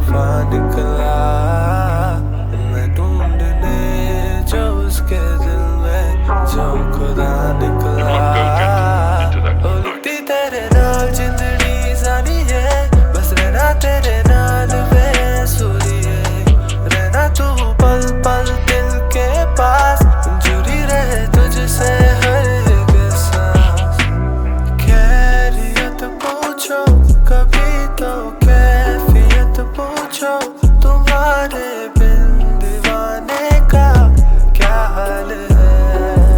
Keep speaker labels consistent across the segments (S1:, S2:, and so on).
S1: दफा निकला मैं ढूंढने जो उसके दिल में जो खुदा निकला। उलटी तेरे नाल जिंदड़ी सानी है, बस रहना तेरे नाल बेसुरी है, रहना तू पल पल दिल के पास, जुड़ी रहे तुझसे हर एक सांस। खैरियत पूछो कभी तो कैफियत पूछो, तुम्हारे बिन दीवाने का क्या हाल है।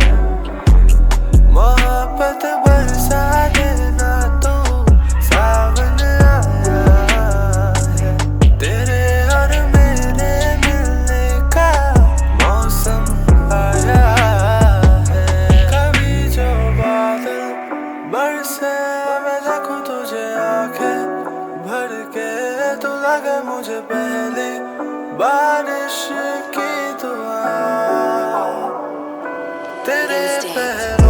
S1: मोहब्बत बरसा देना तो सावन आया है, तेरे और मेरे मिलने का मौसम आया है। कभी जो बादल बरसे मैं देखूं तुझे आंखें भर के, तू लगे मुझे पहले बारिश की दुआ, तेरे पहले